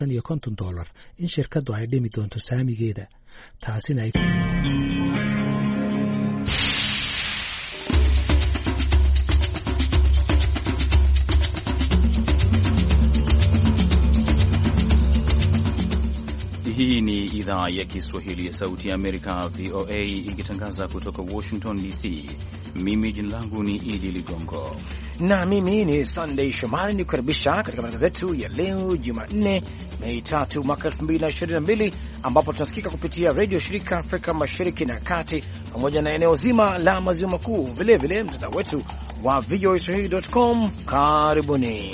$50 in shirkadu ay dhimi doonto saamigeeda, taasina ay Hii ni idhaa ya Kiswahili ya Sauti ya Amerika, VOA, ikitangaza kutoka Washington DC. Mimi jina langu ni Idi Ligongo na mimi ni Sunday Shomari, ni kukaribisha katika matangazo yetu ya leo Jumanne, Mei 3 mwaka 2022, ambapo tunasikika kupitia redio shirika Afrika Mashariki na Kati pamoja na eneo zima la Maziwa Makuu, vilevile mtandao wetu wa voaswahili.com. Karibuni.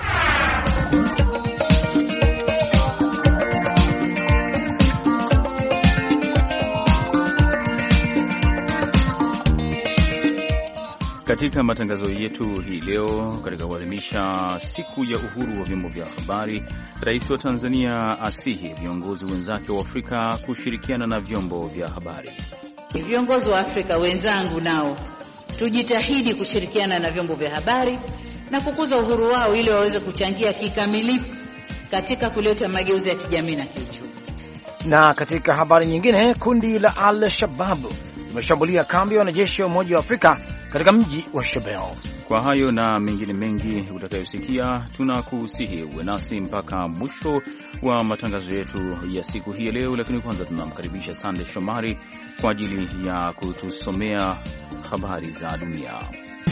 Katika matangazo yetu hii leo, katika kuadhimisha siku ya uhuru wa vyombo vya habari, Rais wa Tanzania asihi viongozi wenzake wa Afrika kushirikiana na vyombo vya habari. Viongozi wa Afrika wenzangu, nao tujitahidi kushirikiana na vyombo vya habari na kukuza uhuru wao ili waweze kuchangia kikamilifu katika kuleta mageuzi ya kijamii na kiuchumi. Na katika habari nyingine, kundi la Al-Shabaab limeshambulia kambi ya wanajeshi wa Umoja wa Afrika katika mji wa Shabelle. Kwa hayo na mengine mengi utakayosikia, tunakusihi uwe nasi mpaka mwisho wa matangazo yetu ya siku hii leo, lakini kwanza tunamkaribisha Sande Shomari kwa ajili ya kutusomea habari za dunia.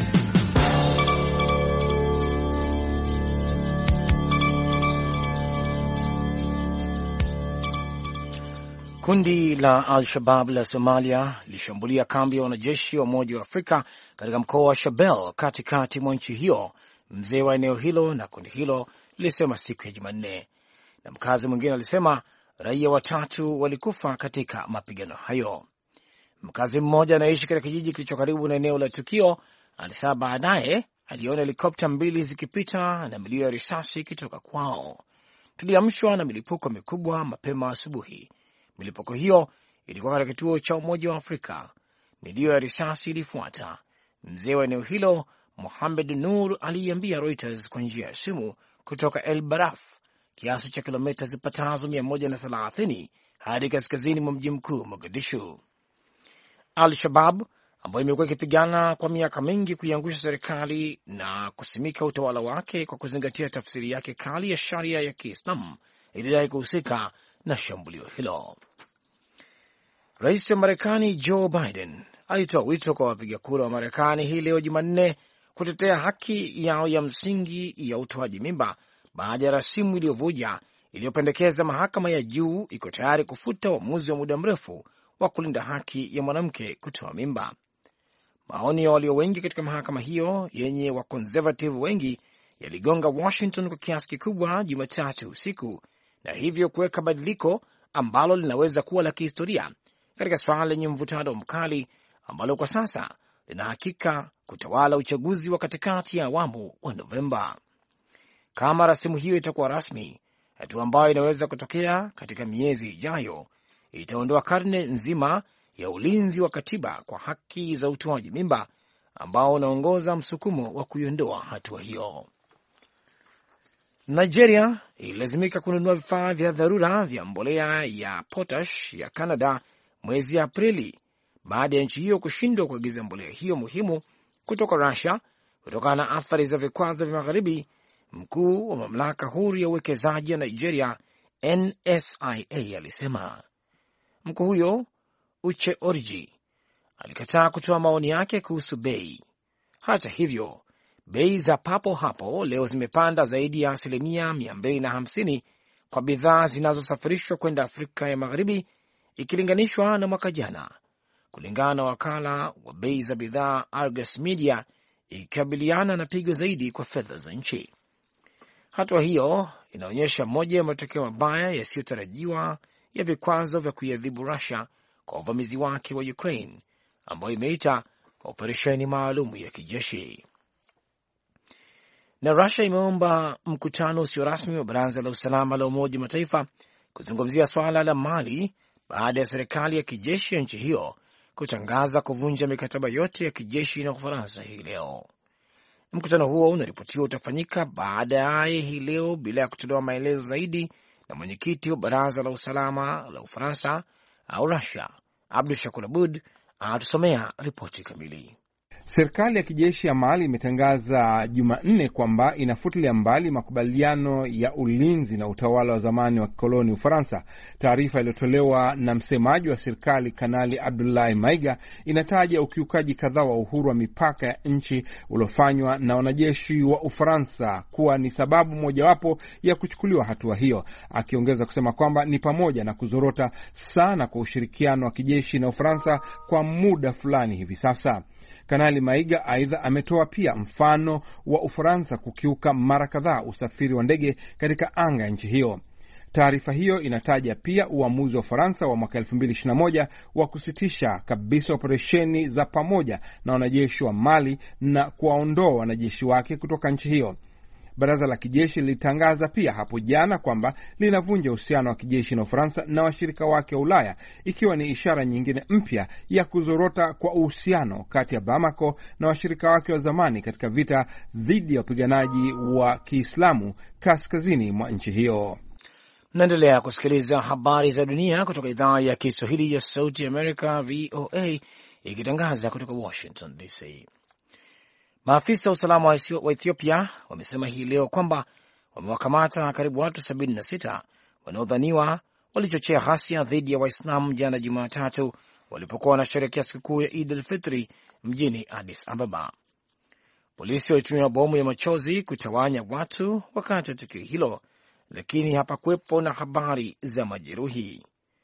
Kundi la Al-Shabaab la Somalia lilishambulia kambi ya wanajeshi wa Umoja wa Afrika katika mkoa wa Shabelle katikati mwa nchi hiyo, mzee wa eneo hilo na kundi hilo lilisema siku ya Jumanne. Na mkazi mwingine alisema raia 3 walikufa katika mapigano hayo. Mkazi mmoja anaishi katika kijiji kilicho karibu na eneo la tukio alisema baadaye aliona helikopta 2 zikipita na milio ya risasi ikitoka kwao. Tuliamshwa na milipuko mikubwa mapema asubuhi. Milipuko hiyo ilikuwa katika kituo cha Umoja wa Afrika. Milio ya risasi ilifuata. Mzee wa eneo hilo Mohamed Nur aliambia Reuters kwa njia ya simu kutoka El Baraf, kiasi cha kilomita zipatazo 130 hadi kaskazini mwa mji mkuu Mogadishu. Al-Shabaab ambayo imekuwa ikipigana kwa miaka mingi kuiangusha serikali na kusimika utawala wake kwa kuzingatia tafsiri yake kali ya sharia ya Kiislamu, ilidai kuhusika na shambulio hilo. Rais wa Marekani Joe Biden alitoa wito kwa wapiga kura wa Marekani hii leo Jumanne kutetea haki yao ya msingi ya utoaji mimba baada ya rasimu iliyovuja iliyopendekeza mahakama ya juu iko tayari kufuta uamuzi wa muda mrefu wa kulinda haki ya mwanamke kutoa mimba. Maoni ya walio wengi katika mahakama hiyo yenye wa conservative wengi yaligonga Washington kwa kiasi kikubwa Jumatatu usiku, na hivyo kuweka badiliko ambalo linaweza kuwa la kihistoria katika swala lenye mvutano mkali ambalo kwa sasa lina hakika kutawala uchaguzi wa katikati ya awamu wa Novemba. Kama rasimu hiyo itakuwa rasmi, hatua ambayo inaweza kutokea katika miezi ijayo, itaondoa karne nzima ya ulinzi wa katiba kwa haki za utoaji mimba ambao unaongoza msukumo wa kuiondoa hatua hiyo. Nigeria ililazimika kununua vifaa vya dharura vya mbolea ya potash ya Canada mwezi Aprili baada ya nchi hiyo kushindwa kuagiza mbolea hiyo muhimu kutoka Russia kutokana na athari za vikwazo vya Magharibi. Mkuu wa mamlaka huru ya uwekezaji ya Nigeria NSIA alisema. Mkuu huyo Uche Orji alikataa kutoa maoni yake kuhusu bei. Hata hivyo, bei za papo hapo leo zimepanda zaidi ya 250% kwa bidhaa zinazosafirishwa kwenda Afrika ya Magharibi ikilinganishwa na mwaka jana, kulingana na wakala wa bei za bidhaa Argus Media, ikikabiliana na pigo zaidi kwa fedha za nchi. Hatua hiyo inaonyesha moja ya matokeo mabaya yasiyotarajiwa ya vikwazo vya kuiadhibu Russia kwa uvamizi wake wa Ukraine, ambayo imeita operesheni maalum ya kijeshi. Na Russia imeomba mkutano usio rasmi wa Baraza la Usalama la Umoja wa Mataifa kuzungumzia swala la Mali baada ya serikali ya kijeshi ya nchi hiyo kutangaza kuvunja mikataba yote ya kijeshi na Ufaransa hii leo. Mkutano huo unaripotiwa utafanyika baadaye hii leo bila ya kutolewa maelezo zaidi, na mwenyekiti wa Baraza la Usalama la Ufaransa au Russia. Abdu Shakur Abud atusomea ripoti kamili. Serikali ya kijeshi ya Mali imetangaza Jumanne kwamba inafutilia mbali makubaliano ya ulinzi na utawala wa zamani wa kikoloni Ufaransa. Taarifa iliyotolewa na msemaji wa serikali Kanali Abdoulaye Maiga inataja ukiukaji kadhaa wa uhuru wa mipaka ya nchi uliofanywa na wanajeshi wa Ufaransa kuwa ni sababu mojawapo ya kuchukuliwa hatua hiyo, akiongeza kusema kwamba ni pamoja na kuzorota sana kwa ushirikiano wa kijeshi na Ufaransa kwa muda fulani hivi sasa. Kanali Maiga aidha ametoa pia mfano wa Ufaransa kukiuka mara kadhaa usafiri wa ndege katika anga ya nchi hiyo. Taarifa hiyo inataja pia uamuzi wa Ufaransa wa mwaka 2021 wa kusitisha kabisa operesheni za pamoja na wanajeshi wa Mali na kuwaondoa wanajeshi wake kutoka nchi hiyo. Baraza la kijeshi lilitangaza pia hapo jana kwamba linavunja uhusiano wa kijeshi na Ufaransa na washirika wake wa Ulaya, ikiwa ni ishara nyingine mpya ya kuzorota kwa uhusiano kati ya Bamako na washirika wake wa zamani katika vita dhidi ya wapiganaji wa Kiislamu kaskazini mwa nchi hiyo. Naendelea kusikiliza habari za dunia kutoka idhaa ya Kiswahili ya Sauti Amerika, VOA, ikitangaza kutoka Washington DC. Maafisa wa usalama wa Ethiopia wamesema hii leo kwamba wamewakamata karibu watu 76 wanaodhaniwa walichochea ghasia dhidi ya Waislamu jana Jumatatu walipokuwa wanasherehekea sikukuu ya Eid al-Fitri mjini Addis Ababa. Polisi walitumia bomu ya machozi kutawanya watu wakati wa tukio hilo, lakini hapakuwepo na habari za majeruhi.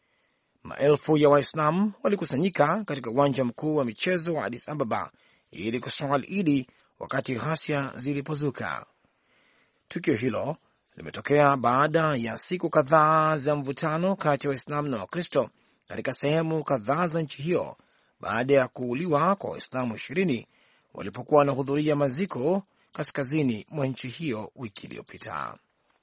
Maelfu ya Waislamu walikusanyika katika uwanja mkuu wa michezo wa Addis Ababa ili kuswali Idi wakati ghasia zilipozuka. Tukio hilo limetokea baada ya siku kadhaa za mvutano kati ya Waislamu na Wakristo katika sehemu kadhaa za nchi hiyo baada ya kuuliwa kwa Waislamu 20 walipokuwa wanahudhuria maziko kaskazini mwa nchi hiyo wiki iliyopita.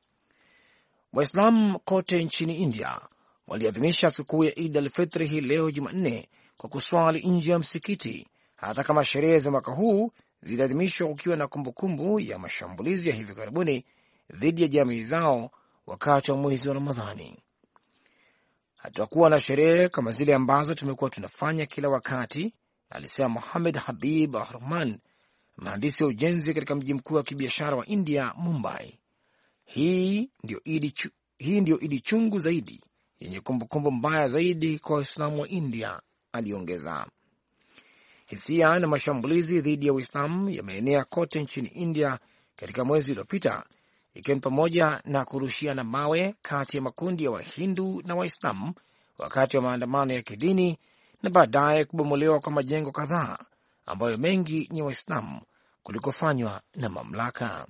Waislamu kote nchini India waliadhimisha sikukuu ya Eid al-Fitr hii leo Jumanne kwa kuswali nje ya msikiti, hata kama sherehe za mwaka huu ziliadhimishwa kukiwa na kumbukumbu ya mashambulizi ya hivi karibuni dhidi ya jamii zao wakati wa mwezi wa Ramadhani. Hatakuwa na sherehe kama zile ambazo tumekuwa tunafanya kila wakati, alisema Mohamed Habib Rahman, mhandisi wa ujenzi katika mji mkuu wa kibiashara wa India, Mumbai. Hii ndio idi chungu zaidi, yenye kumbukumbu mbaya zaidi kwa Waislamu wa India, aliongeza. Hisia na mashambulizi dhidi ya Uislamu yameenea kote nchini India katika mwezi uliopita, ikiwa ni pamoja na kurushiana mawe kati ya makundi ya Wahindu na Waislamu wakati wa maandamano ya kidini na baadaye kubomolewa kwa majengo kadhaa ambayo mengi ni Waislamu kulikofanywa na mamlaka.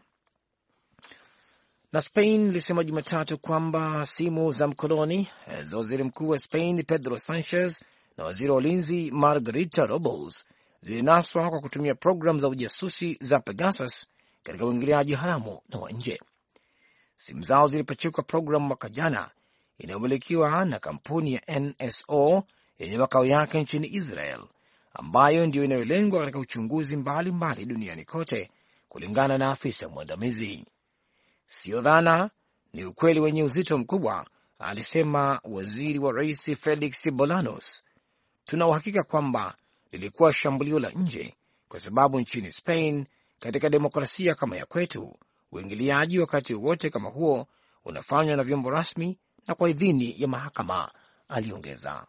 Na Spain ilisema Jumatatu kwamba simu za mkononi za waziri mkuu wa Spain Pedro Sanchez na waziri wa ulinzi Margarita Robles zilinaswa kwa kutumia programu za ujasusi za Pegasus katika uingiliaji haramu na wa nje. Simu zao zilipachikwa programu mwaka jana inayomilikiwa na kampuni ya NSO yenye makao yake nchini Israel, ambayo ndiyo inayolengwa katika uchunguzi mbalimbali duniani kote, kulingana na afisa mwandamizi. Sio dhana, ni ukweli wenye uzito mkubwa, alisema waziri wa rais Felix Bolanos. Tuna uhakika kwamba lilikuwa shambulio la nje kwa sababu nchini Spain, katika demokrasia kama ya kwetu, uingiliaji wakati wowote kama huo unafanywa na vyombo rasmi na kwa idhini ya mahakama, aliongeza.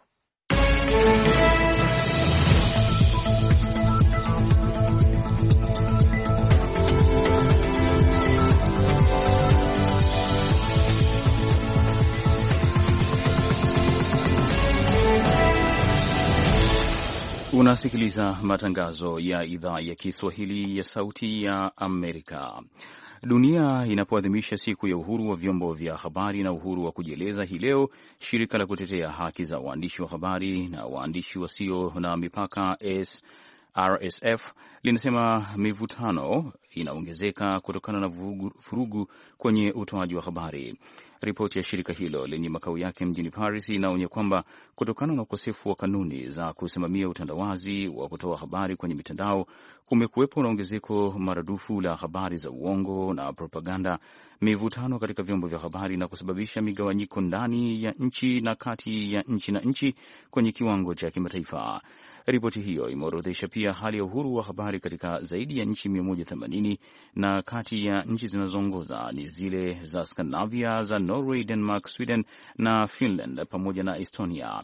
Unasikiliza matangazo ya idhaa ya Kiswahili ya Sauti ya Amerika. Dunia inapoadhimisha siku ya uhuru wa vyombo vya habari na uhuru wa kujieleza hii leo, shirika la kutetea haki za waandishi wa habari na waandishi wasio na mipaka RSF linasema mivutano inaongezeka kutokana na vurugu kwenye utoaji wa habari. Ripoti ya shirika hilo lenye makao yake mjini Paris inaonya kwamba kutokana na ukosefu wa kanuni za kusimamia utandawazi wa kutoa habari kwenye mitandao, kumekuwepo na ongezeko maradufu la habari za uongo na propaganda, mivutano katika vyombo vya habari na kusababisha migawanyiko ndani ya nchi na kati ya nchi na nchi kwenye kiwango cha kimataifa. Ripoti hiyo imeorodhesha pia hali ya uhuru wa habari katika zaidi ya nchi 180, na kati ya nchi zinazoongoza ni zile za Scandinavia za Norway, Denmark, Sweden na Finland pamoja na Estonia.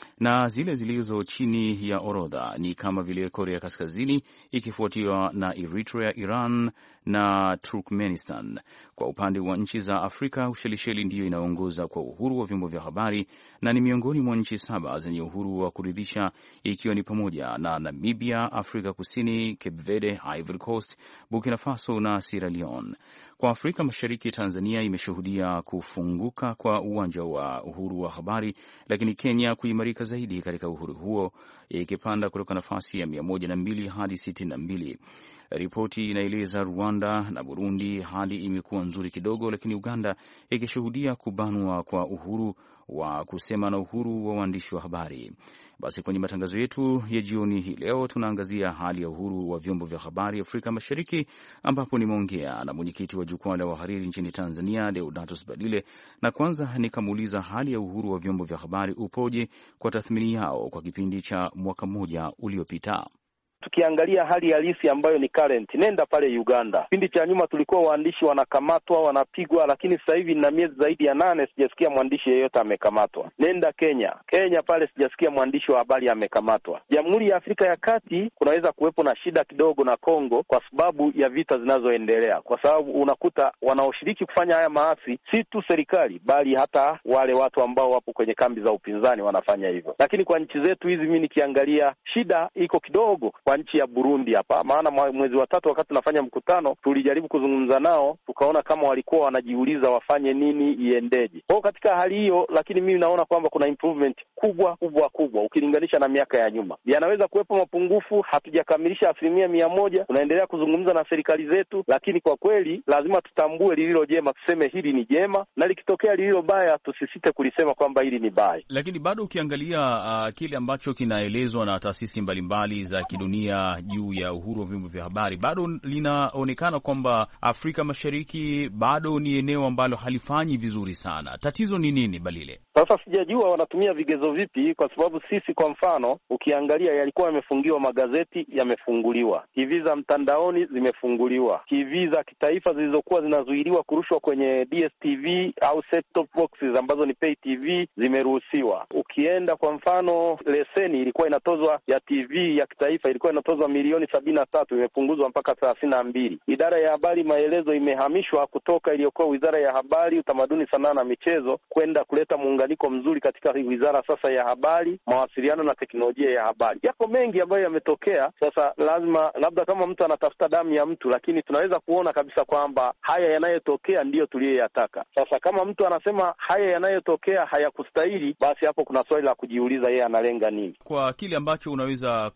Na zile zilizo chini ya orodha ni kama vile Korea Kaskazini ikifuatiwa na Eritrea, Iran na Turkmenistan. Kwa upande wa nchi za Afrika, Ushelisheli ndiyo inaongoza kwa uhuru wa vyombo vya habari na ni miongoni mwa nchi 7 zenye uhuru wa kuridhisha, ikiwa ni pamoja na Namibia, Afrika Kusini, Cape Verde, Ivory Coast, Burkina Faso na Sierra Leone. Kwa Afrika Mashariki, Tanzania imeshuhudia kufunguka kwa uwanja wa uhuru wa habari, lakini Kenya kuimarika zaidi katika uhuru huo, ikipanda kutoka nafasi ya 102 hadi 62. Ripoti inaeleza Rwanda na Burundi hali imekuwa nzuri kidogo, lakini Uganda ikishuhudia kubanwa kwa uhuru wa kusema na uhuru wa waandishi wa habari. Basi kwenye matangazo yetu ya jioni hii leo tunaangazia hali ya uhuru wa vyombo vya habari Afrika Mashariki, ambapo nimeongea na mwenyekiti wa jukwaa la wahariri nchini Tanzania, Deodatus Balile, na kwanza nikamuuliza hali ya uhuru wa vyombo vya habari upoje kwa tathmini yao kwa kipindi cha mwaka mmoja uliopita. Tukiangalia hali halisi ambayo ni current, nenda pale Uganda. Kipindi cha nyuma tulikuwa waandishi wanakamatwa, wanapigwa, lakini sasa hivi na miezi zaidi ya 8 sijasikia mwandishi yeyote amekamatwa. Nenda Kenya pale sijasikia mwandishi wa habari amekamatwa. Jamhuri ya Afrika ya Kati kunaweza kuwepo na shida kidogo na Kongo kwa sababu ya vita zinazoendelea, kwa sababu unakuta wanaoshiriki kufanya haya maasi si tu serikali bali hata wale watu ambao wapo kwenye kambi za upinzani wanafanya hivyo. Lakini kwa nchi zetu hizi mimi nikiangalia shida iko kidogo kwa nchi ya Burundi hapa, maana mwezi wa 3 wakati tunafanya mkutano tulijaribu kuzungumza nao, tukaona kama walikuwa wanajiuliza wafanye nini, iendeje. Kwa katika hali hiyo, lakini mimi naona kwamba kuna improvement kubwa ukilinganisha na miaka ya nyuma. Yanaweza kuwepo mapungufu, hatujakamilisha 100%, tunaendelea kuzungumza na serikali zetu, lakini kwa kweli lazima tutambue lililo jema, tuseme hili ni jema, na likitokea lililo baya tusisite kulisema kwamba hili ni baya. Lakini bado ukiangalia kile ambacho kinaelezwa na taasisi mbalimbali za kidunia juu ya uhuru wa vyombo vya habari, bado linaonekana kwamba Afrika Mashariki bado ni eneo ambalo halifanyi vizuri sana. Tatizo ni nini, Balile? Sasa sijajua wanatumia vigezo vipi, kwa sababu sisi kwa mfano ukiangalia yalikuwa yamefungiwa magazeti, yamefunguliwa. TV za mtandaoni zimefunguliwa. TV za kitaifa zilizokuwa zinazuiliwa kurushwa kwenye DSTV au set top boxes ambazo ni pay TV zimeruhusiwa. Ukienda kwa mfano leseni ilikuwa inatozwa ya TV ya kitaifa ilikuwa inatozwa milioni 73, imepunguzwa mpaka 32. Idara ya habari maelezo imehamishwa kutoka iliyokuwa Wizara ya Habari, Utamaduni, Sanaa na Michezo kwenda kuleta muunganiko mzuri katika wizara sasa ya Habari, Mawasiliano na Teknolojia ya Habari. Yako mengi ambayo yametokea. Sasa lazima labda kama mtu anatafuta damu ya mtu, lakini tunaweza kuona kabisa kwamba haya yanayotokea ndiyo tuliyoyataka. Sasa kama mtu anasema haya yanayotokea hayakustahili, basi hapo kuna swali la kujiuliza, yeye analenga nini? Kwa kile ambacho unaweza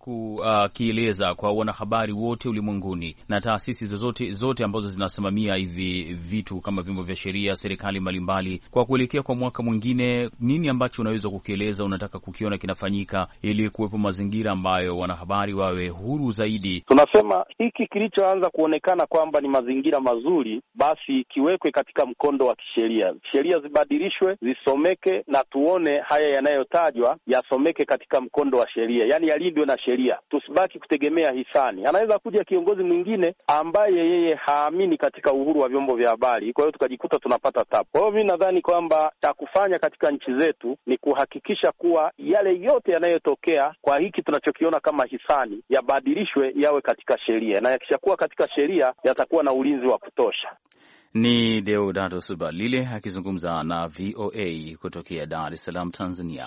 kieleza kwa wanahabari wote ulimwenguni na taasisi zote ambazo zinasimamia hivi vitu kama vyombo vya sheria, serikali mbalimbali, kwa kuelekea kwa mwaka mwingine, nini ambacho unaweza kukieleza unataka kukiona kinafanyika ili kuwepo mazingira ambayo wanahabari wawe huru zaidi? Tunasema hiki kilichoanza kuonekana kwamba ni mazingira mazuri, basi kiwekwe katika mkondo wa kisheria. Sheria zibadilishwe, zisomeke, na tuone haya yanayotajwa yasomeke katika mkondo wa sheria, yani yalindwe na sheria. Tusibaki kutegemea hisani. Anaweza kuja kiongozi mwingine ambaye yeye haamini katika uhuru wa vyombo vya habari, kwa hiyo tukajikuta tunapata tabu. Kwa hiyo mimi nadhani kwamba cha kufanya katika nchi zetu ni kuhakikisha kuwa yale yote yanayotokea kwa hiki tunachokiona kama hisani yabadilishwe yawe katika sheria, na yakishakuwa katika sheria yatakuwa na ulinzi wa kutosha. Ni Deodatus Balile akizungumza na VOA kutokea Dar es Salaam, Tanzania.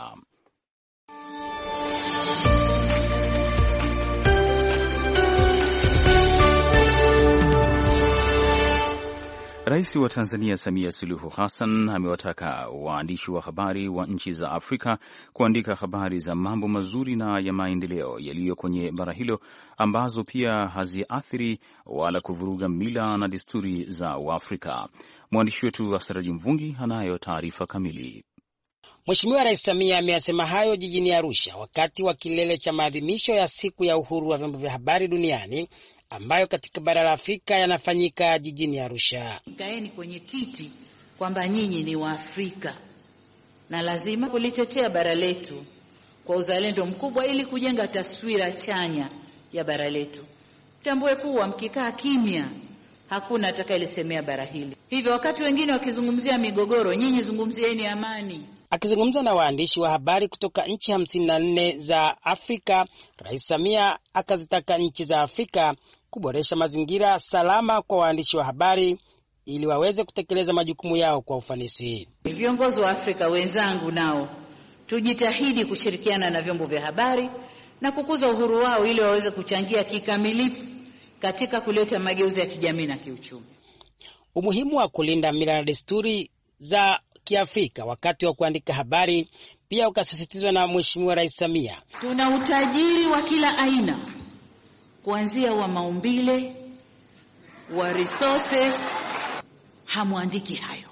Rais wa Tanzania Samia Suluhu Hassan amewataka waandishi wa habari wa nchi za Afrika kuandika habari za mambo mazuri na ya maendeleo yaliyo kwenye bara hilo ambazo pia haziathiri wala kuvuruga mila na desturi za Waafrika. Mwandishi wetu Asraji Mvungi anayo taarifa kamili. Mheshimiwa Rais Samia ameyasema hayo jijini Arusha wakati wa kilele cha maadhimisho ya siku ya uhuru wa vyombo vya habari duniani ambayo katika bara la Afrika yanafanyika jijini Arusha. Kaeni kwenye kiti kwamba nyinyi ni Waafrika na lazima kulitetea bara letu kwa uzalendo mkubwa ili kujenga taswira chanya ya bara letu. Tambue kuwa mkikaa kimya hakuna atakayelisemea bara hili. Hivyo wakati wengine wakizungumzia migogoro, nyinyi zungumzieni amani. Akizungumza na waandishi wa habari kutoka nchi 54 za Afrika, Rais Samia akazitaka nchi za Afrika kuboresha mazingira salama kwa waandishi wa habari ili waweze kutekeleza majukumu yao kwa ufanisi. Viongozi wa Afrika wenzangu nao tujitahidi kushirikiana na vyombo vya habari na kukuza uhuru wao ili waweze kuchangia kikamilifu katika kuleta mageuzi ya kijamii na kiuchumi. Umuhimu wa kulinda mila na desturi za Kiafrika wakati wa kuandika habari pia ukasisitizwa na Mheshimiwa Rais Samia. Tuna utajiri wa kila aina, kuanzia wa maumbile, wa resources, hamuandiki hayo.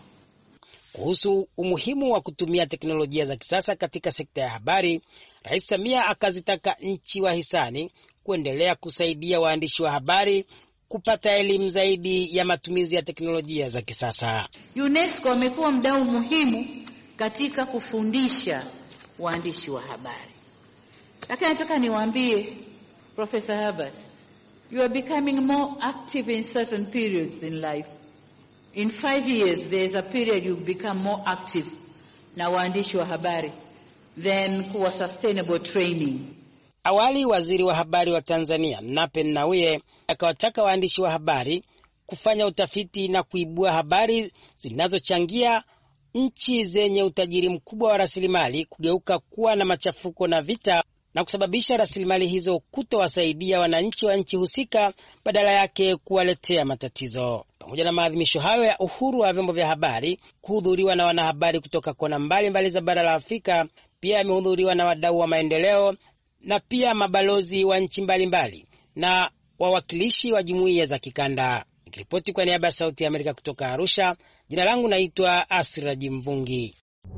Kuhusu umuhimu wa kutumia teknolojia za kisasa katika sekta ya habari, Rais Samia akazitaka nchi wahisani kuendelea kusaidia waandishi wa habari kupata elimu zaidi ya matumizi ya teknolojia za kisasa. UNESCO amekuwa mdau muhimu katika kufundisha waandishi wa habari. Lakini nataka niwaambie Professor Herbert, you are becoming more active in certain periods in life. In 5 years there is a period you become more active na waandishi wa habari than kuwa sustainable training. Awali waziri wa habari wa Tanzania Nape Nnauye akawataka waandishi wa habari kufanya utafiti na kuibua habari zinazochangia nchi zenye utajiri mkubwa wa rasilimali kugeuka kuwa na machafuko na vita na kusababisha rasilimali hizo kutowasaidia wananchi wa nchi husika, badala yake kuwaletea matatizo. Pamoja na maadhimisho hayo ya uhuru wa vyombo vya habari kuhudhuriwa na wanahabari kutoka kona mbalimbali za bara la Afrika, pia yamehudhuriwa na wadau wa maendeleo na pia mabalozi wa nchi mbalimbali na wawakilishi wa jumuiya za kikanda. Nikiripoti kwa niaba ya Sauti ya Amerika kutoka Arusha, jina langu naitwa Asraji Mvungi.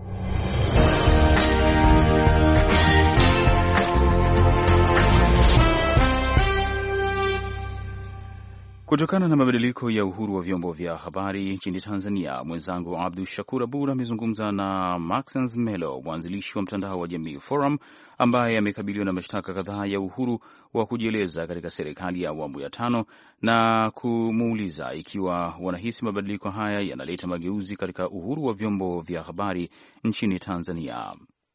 Kutokana na mabadiliko ya uhuru wa vyombo vya habari nchini Tanzania, mwenzangu Abdul Shakur Abud amezungumza na Maxence Melo, mwanzilishi wa mtandao wa Jamii Forum, ambaye amekabiliwa na mashtaka kadhaa ya uhuru wa kujieleza katika serikali ya awamu ya 5 na kumuuliza ikiwa wanahisi mabadiliko haya yanaleta mageuzi katika uhuru wa vyombo vya habari nchini Tanzania.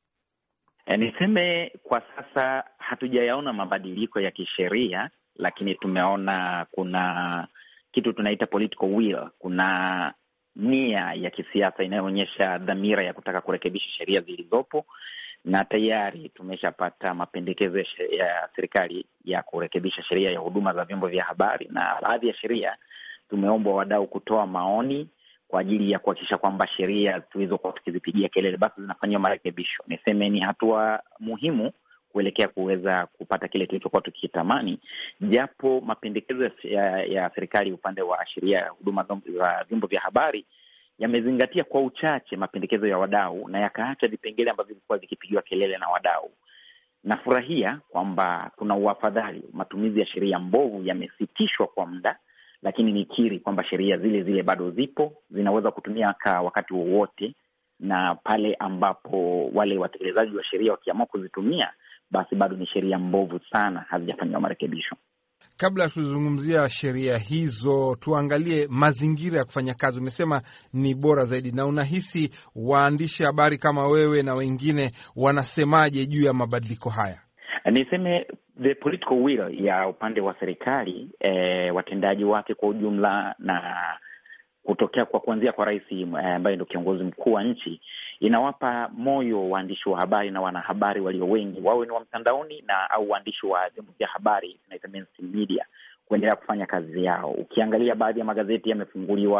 Niseme kwa sasa hatujayaona mabadiliko ya kisheria, lakini tumeona kuna kitu tunaita political will, kuna nia ya kisiasa inayoonyesha dhamira ya kutaka kurekebisha sheria zilizopo, na tayari tumeshapata mapendekezo ya serikali ya kurekebisha sheria ya huduma za vyombo vya habari, na baadhi ya sheria tumeombwa wadau kutoa maoni kwa ajili ya kuhakikisha kwamba sheria tulizokuwa tukizipigia kelele basi zinafanyiwa marekebisho. Niseme ni hatua muhimu kuelekea kuweza kupata kile tulichokuwa tukitamani, japo mapendekezo ya serikali upande wa sheria ya huduma za vyombo vya habari yamezingatia kwa uchache mapendekezo ya wadau na yakaacha vipengele ambavyo vilikuwa vikipigiwa kelele na wadau. Nafurahia kwamba kuna uafadhali, matumizi ya sheria mbovu yamesitishwa kwa muda, lakini nikiri kwamba sheria zile zile bado zipo, zinaweza kutumia wakati wowote, na pale ambapo wale watekelezaji wa sheria wakiamua kuzitumia, basi bado ni sheria mbovu sana, hazijafanywa marekebisho. Kabla tuzungumzia sheria hizo, tuangalie mazingira ya kufanya kazi. Umesema ni bora zaidi, na unahisi waandishi habari kama wewe na wengine wanasemaje juu ya mabadiliko haya? Niseme the political will ya upande wa serikali, watendaji wake kwa ujumla, na kutokea kwa kuanzia kwa rais ambaye ndio kiongozi mkuu wa nchi, inawapa moyo waandishi wa habari na wanahabari walio wengi, wawe ni wa mtandaoni na au waandishi wa vyombo vya habari tunaita mainstream media, kuendelea kufanya kazi yao. Ukiangalia baadhi ya magazeti yamefunguliwa,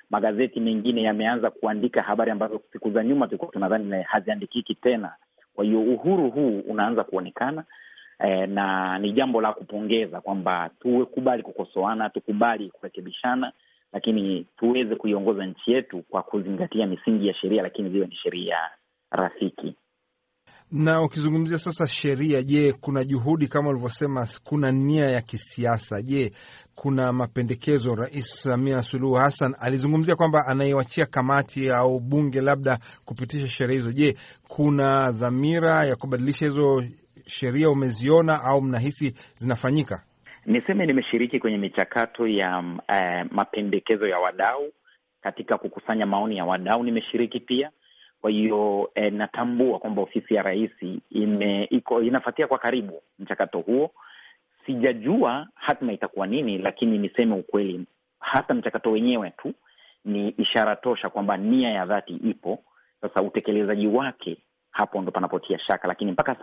magazeti mengine yameanza kuandika habari ambazo siku za nyuma tulikuwa tunadhani haziandikiki tena. Kwa hiyo uhuru huu unaanza kuonekana, na ni jambo la kupongeza kwamba tukubali kukosoana, tukubali kurekebishana, lakini tuweze kuiongoza nchi yetu kwa kuzingatia misingi ya sheria, lakini ziwe ni sheria rafiki. Na ukizungumzia sasa sheria, je, kuna juhudi kama ulivyosema, kuna nia ya kisiasa? Je, kuna mapendekezo? Rais Samia Suluhu Hassan alizungumzia kwamba anaiwachia kamati au bunge labda kupitisha sheria hizo. Je, kuna dhamira ya kubadilisha hizo sheria? Umeziona au mnahisi zinafanyika? Niseme nimeshiriki kwenye michakato ya mapendekezo ya wadau, katika kukusanya maoni ya wadau nimeshiriki pia. Kwa hiyo natambua kwamba ofisi ya rais inafuatia kwa karibu mchakato huo. Sijajua hatima itakuwa nini, lakini niseme ukweli, hata mchakato wenyewe tu ni ishara tosha kwamba nia ya dhati ipo. Sasa utekelezaji wake, hapo ndo panapotia shaka, lakini mpaka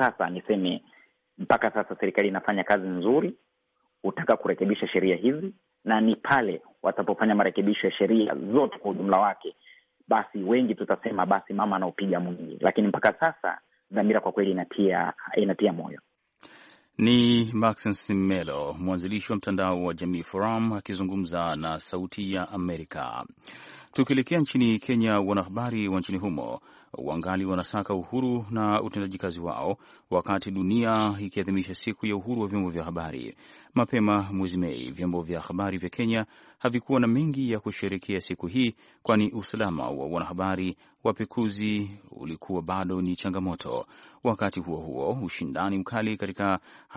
sasa serikali inafanya kazi nzuri utaka kurekebisha sheria hizi, na ni pale watapofanya marekebisho ya sheria zote kwa ujumla wake, basi wengi tutasema basi mama anaopiga mwingi, lakini mpaka sasa dhamira kwa kweli inatia moyo. Ni Maxence Melo, mwanzilishi wa mtandao wa Jamii Forum, akizungumza na Sauti ya Amerika. Tukielekea nchini Kenya, wanahabari wa nchini humo wangali wanasaka uhuru na utendaji kazi wao, wakati dunia ikiadhimisha siku ya uhuru wa vyombo vya habari. Mapema mwezi Mei, vyombo vya habari vya Kenya havikuwa na mengi ya kusherehekea siku hii, kwani usalama wa wanahabari wapekuzi ulikuwa bado ni changamoto. Wakati huo huo, ushindani mkali katika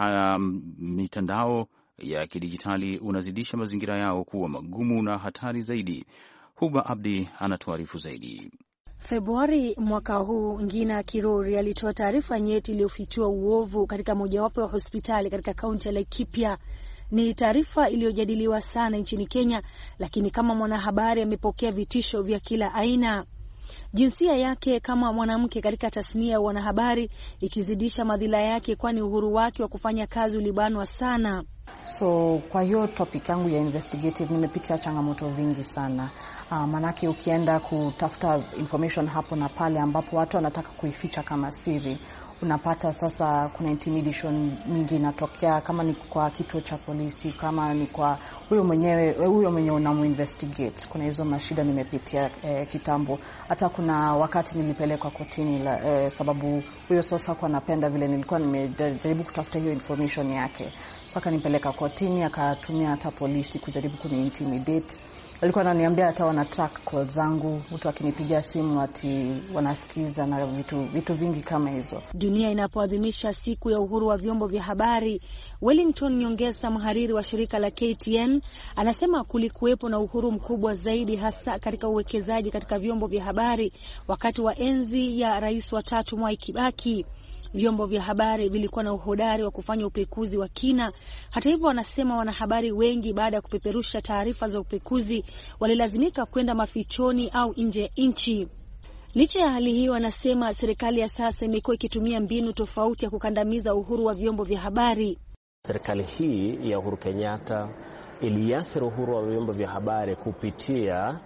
mitandao ya kidijitali unazidisha mazingira yao kuwa magumu na hatari zaidi. Huba Abdi anatuarifu zaidi. Februari mwaka huu, Ngina Kirori alitoa taarifa nyeti iliyofichua uovu katika mojawapo ya hospitali katika kaunti ya Laikipia. Ni taarifa iliyojadiliwa sana nchini Kenya, lakini kama mwanahabari amepokea vitisho vya kila aina. Jinsia yake kama mwanamke katika tasnia ya wanahabari ikizidisha madhila yake, kwani uhuru wake wa kufanya kazi ulibanwa sana. So kwa hiyo topic yangu ya investigative nimepitia changamoto vingi sana. Manake ukienda kutafuta information hapo na pale ambapo watu wanataka kuificha kama siri, unapata sasa kuna intimidation mingi inatokea, kama ni kwa kituo cha polisi, kama ni kwa huyo mwenyewe unamuinvestigate. Kuna hizo mashida nimepitia kitambo. Hata kuna wakati nilipelekwa kotini sababu huyo sosa kwa napenda vile nilikuwa nimejaribu kutafuta hiyo information yake. So akanipeleka kotini, akatumia hata polisi kujaribu kuni-intimidate. Alikuwa ananiambia hata wana track calls zangu, mtu akinipigia simu ati wanasikiza na vitu vingi kama hizo. Dunia inapoadhimisha siku ya uhuru wa vyombo vya habari, Wellington Nyongesa, mhariri wa shirika la KTN, anasema kulikuwepo na uhuru mkubwa zaidi, hasa katika uwekezaji katika vyombo vya habari wakati wa enzi ya Rais wa 3 Mwai Kibaki. Vyombo vya habari vilikuwa na uhodari wa kufanya upekuzi wa kina. Hata hivyo, wanasema wanahabari wengi baada ya kupeperusha taarifa za upekuzi walilazimika kwenda mafichoni au nje ya nchi. Licha ya hali hiyo, wanasema serikali ya sasa imekuwa ikitumia mbinu tofauti ya kukandamiza uhuru wa vyombo vya habari. Serikali hii ya Uhuru Kenyatta iliathiri uhuru wa vyombo vya habari kupitia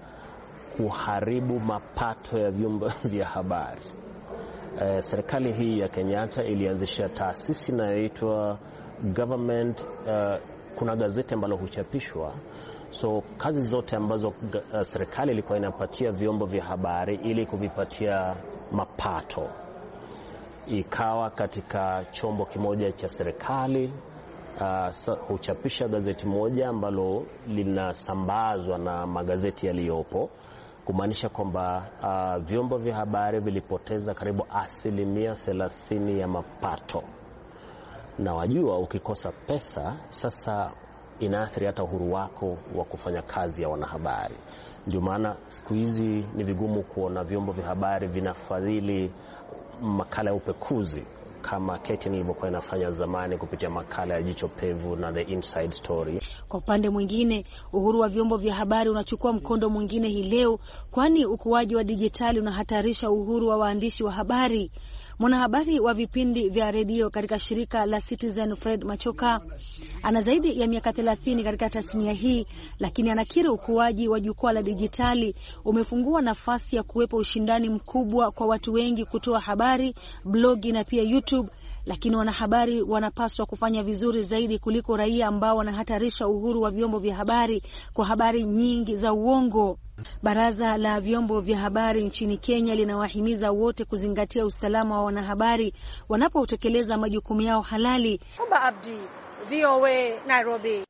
kuharibu mapato ya vyombo vya habari. Serikali hii ya Kenyatta ilianzisha taasisi inayoitwa government. Kuna gazeti ambalo huchapishwa, so kazi zote ambazo serikali ilikuwa inapatia vyombo vya habari ili kuvipatia mapato ikawa katika chombo kimoja cha serikali. Huchapisha gazeti moja ambalo linasambazwa na magazeti yaliyopo, kumaanisha kwamba vyombo vya habari vilipoteza karibu 30% ya mapato. Na wajua, ukikosa pesa sasa inaathiri hata uhuru wako wa kufanya kazi ya wanahabari. Ndio maana siku hizi ni vigumu kuona vyombo vya habari vinafadhili makala ya upekuzi kama KTN ilivyokuwa inafanya zamani kupitia makala ya Jicho Pevu na The Inside Story. Kwa upande mwingine, uhuru wa vyombo vya habari unachukua mkondo mwingine hii leo, kwani ukuaji wa dijitali unahatarisha uhuru wa waandishi wa habari. Mwanahabari wa vipindi vya redio katika shirika la Citizen, Fred Machoka, ana zaidi ya miaka 30 katika tasnia hii, lakini anakiri ukuaji wa jukwaa la dijitali umefungua nafasi ya kuwepo ushindani mkubwa kwa watu wengi kutoa habari, blogi na pia YouTube, lakini wanahabari wanapaswa kufanya vizuri zaidi kuliko raia ambao wanahatarisha uhuru wa vyombo vya habari kwa habari nyingi za uongo. Baraza la vyombo vya habari nchini Kenya linawahimiza wote kuzingatia usalama wa wanahabari wanapotekeleza majukumu yao halali. Abdi, VOA, Nairobi.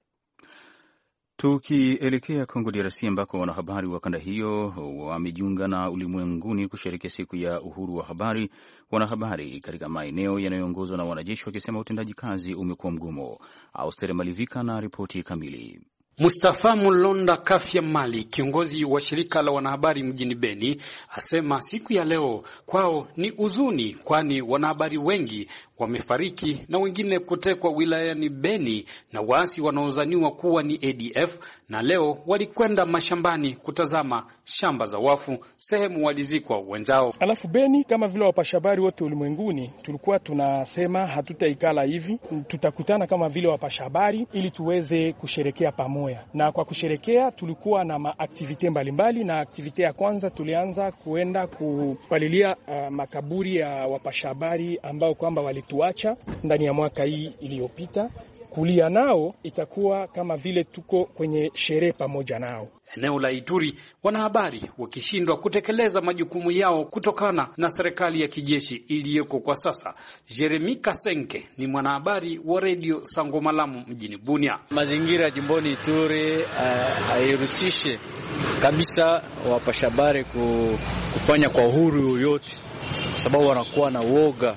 Tukielekea Kongo DRC ambako wanahabari wa kanda hiyo wamejiunga na ulimwenguni kusherehekea siku ya uhuru wa habari. Wanahabari katika maeneo yanayoongozwa na wanajeshi wakisema utendaji kazi umekuwa mgumu. Austere Malivika na ripoti kamili. Mustafa Mulonda Kafia Mali, kiongozi wa shirika la wanahabari mjini Beni, asema siku ya leo kwao ni huzuni, kwani wanahabari wengi wamefariki na wengine kutekwa wilayani Beni na waasi wanaozaniwa kuwa ni ADF, na leo walikwenda mashambani kutazama shamba za wafu, sehemu walizikwa wenzao. Alafu Beni, kama vile wapashabari wote ulimwenguni, tulikuwa tunasema hatutaikala hivi, tutakutana kama vile wapashabari ili tuweze kusherekea pamoja. Na kwa kusherekea tulikuwa na maaktivite mbalimbali, na aktivite ya kwanza tulianza kuenda kupalilia makaburi ya wapashabari ambao kwamba walituacha ndani ya mwaka hii iliyopita. Kulia nao itakuwa kama vile tuko kwenye sherehe pamoja nao. Eneo la Ituri, wanahabari wakishindwa kutekeleza majukumu yao kutokana na serikali ya kijeshi iliyoko kwa sasa. Jeremy Kasenke ni mwanahabari wa redio Sangomalamu mjini Bunia. Mazingira jimboni Ituri hairusishe kabisa wapashabari kufanya kwa uhuru yoyote, kwa sababu wanakuwa na woga.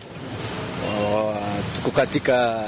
Tuko katika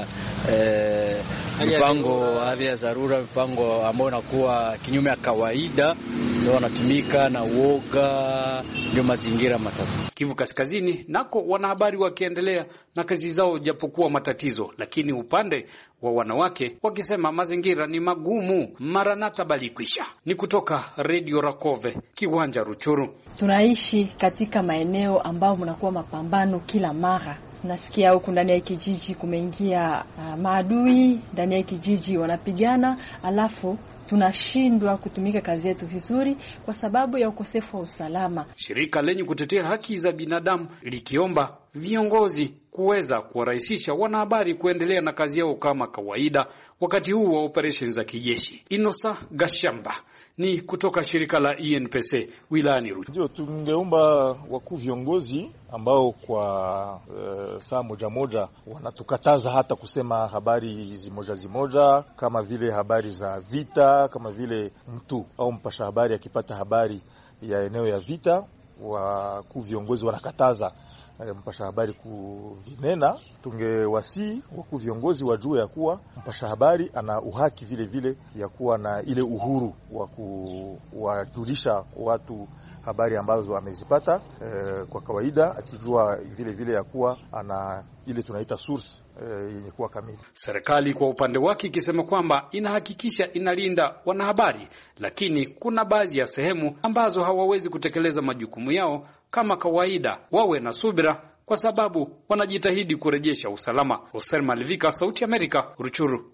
mipango hali ya dharura, mipango ambayo inakuwa kinyume ya kawaida, ndio wanatumika na uoga, ndio mazingira matatu. Kivu Kaskazini nako wanahabari wakiendelea na kazi zao japokuwa matatizo, lakini upande wa wanawake wakisema mazingira ni magumu. Maranata Balikwisha ni kutoka Radio Rakove, Kiwanja Ruchuru. Tunaishi katika maeneo ambao mnakuwa mapambano kila mara. Nasikia huku ndani ya kijiji kumeingia maadui, ndani ya kijiji wanapigana, alafu tunashindwa kutumika kazi yetu vizuri kwa sababu ya ukosefu wa usalama. Shirika lenye kutetea haki za binadamu likiomba viongozi kuweza kuwarahisisha wanahabari kuendelea na kazi yao kama kawaida wakati huu wa operation za kijeshi. Inosa Gashamba ni kutoka shirika la INPC wilayani Rutshuru. Ndio tungeomba wakuu viongozi ambao kwa saa moja wanatukataza hata kusema habari zimoja kama vile habari za vita, kama vile mtu au mpasha habari akipata habari ya eneo ya vita, wakuu viongozi wanakataza mpasha habari kuvinena. Tungewasi wakuu viongozi wajue ya kuwa mpasha habari ana uhaki vile vile ya kuwa na ile uhuru wa kuwajulisha watu habari ambazo amezipata kwa kawaida, akijua vile vile ya kuwa ana ile tunaita source yenye kuwa kamili. Serikali kwa upande wake ikisema kwamba inahakikisha inalinda wanahabari, lakini kuna baadhi ya sehemu ambazo hawawezi kutekeleza majukumu yao kama kawaida. Wawe na subira kwa sababu wanajitahidi kurejesha usalama. Oser Malivika, Sauti ya Amerika, Ruchuru.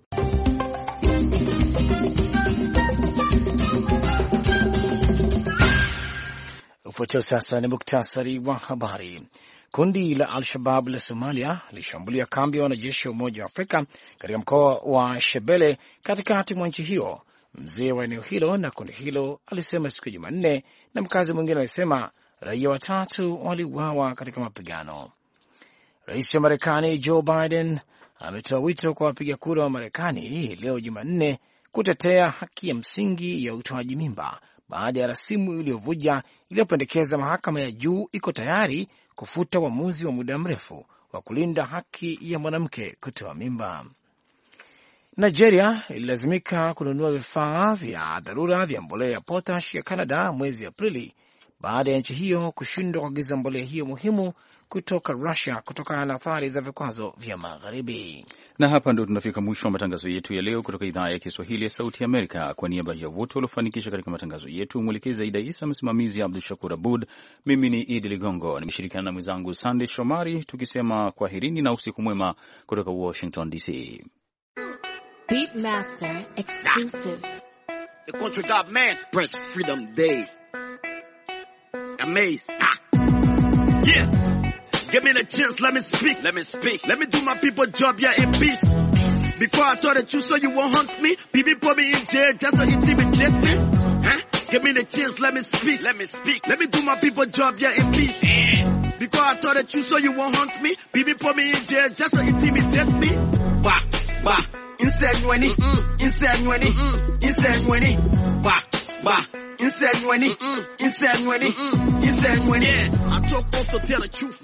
Ufuatao sasa ni muktasari wa habari. Kundi la Al-Shabab la Somalia lishambulia kambi ya wanajeshi wa Umoja wa Afrika katika mkoa wa Shebele katikati mwa nchi hiyo. Mzee wa eneo hilo na kundi hilo alisema siku ya Jumanne, na mkazi mwingine alisema raia 3 waliuawa katika mapigano. Rais wa Marekani Joe Biden ametoa wito kwa wapiga kura wa Marekani leo Jumanne kutetea haki ya msingi ya utoaji mimba baada ya rasimu iliyovuja iliyopendekeza mahakama ya juu iko tayari kufuta uamuzi wa muda mrefu wa kulinda haki ya mwanamke kutoa mimba. Nigeria ililazimika kununua vifaa vya dharura vya mbolea ya potash ya Canada mwezi Aprili baada ya nchi hiyo kushindwa kuagiza mbolea hiyo muhimu kutoka Russia kutokana na athari za vikwazo vya Magharibi. Na hapa ndo tunafika mwisho wa matangazo yetu ya leo kutoka idhaa ya Kiswahili ya Sauti ya Amerika. Kwa niaba ya wote waliofanikisha katika matangazo yetu, mwelekezi Aida Isa, msimamizi Abdul Shakur Abud, mimi ni Idi Ligongo, nimeshirikiana na mwenzangu Sande Shomari, tukisema kwaherini na usiku mwema kutoka Washington DC. Beatmaster exclusive. The country got man, Press Freedom Day. Amazed. Yeah. Give me the chance, let me speak. Let me speak. Let me do my people job, yeah, in peace. Before I started you, so you won't hunt me. People put me in jail just to intimidate me. Huh? Give me the chance, let me speak. Let me speak. Let me do my people job, yeah, in peace. Before I started you, so you won't hunt me. People put me in jail just to intimidate me. Bah, bah. Insinuani, insinuani, insinuani. Bah, bah. Insinuani, insinuani, insinuani. I talk off to tell the truth.